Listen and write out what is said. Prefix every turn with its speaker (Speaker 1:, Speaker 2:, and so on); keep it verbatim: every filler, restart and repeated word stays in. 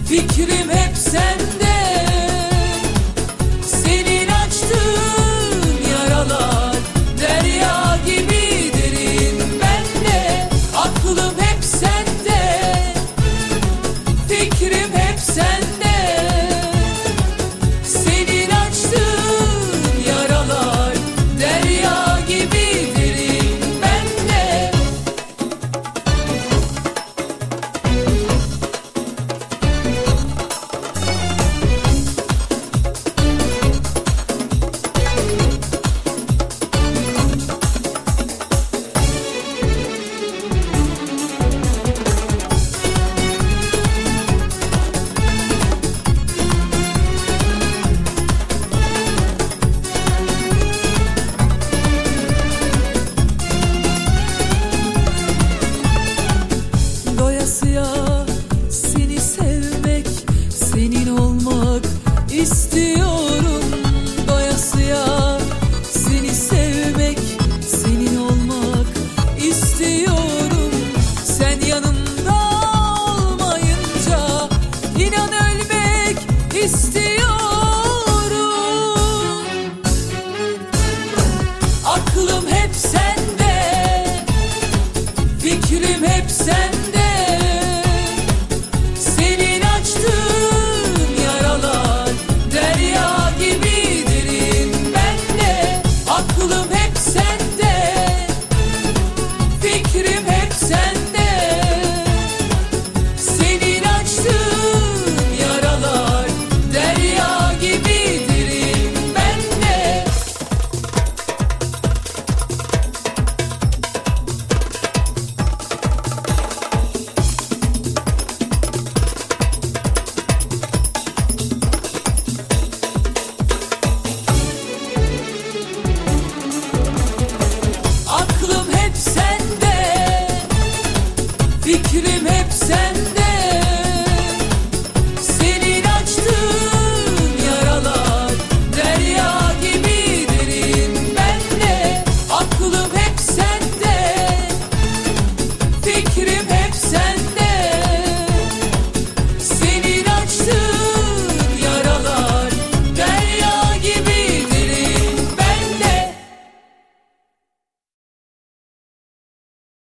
Speaker 1: Fikrim hep sende. Senin açtığın yaralar derya gibi derin bende. Aklım hep sende, fikrim hep sende. Senin açtığın yaralar derya gibi derin bende. Doyasıya seni sevmek, senin olmak istiyorum. Doyasıya seni sevmek, senin olmak istiyorum. Sen yanımda olmayınca inan ölmek istiyorum. Aklım hep sende, fikrim hep sende.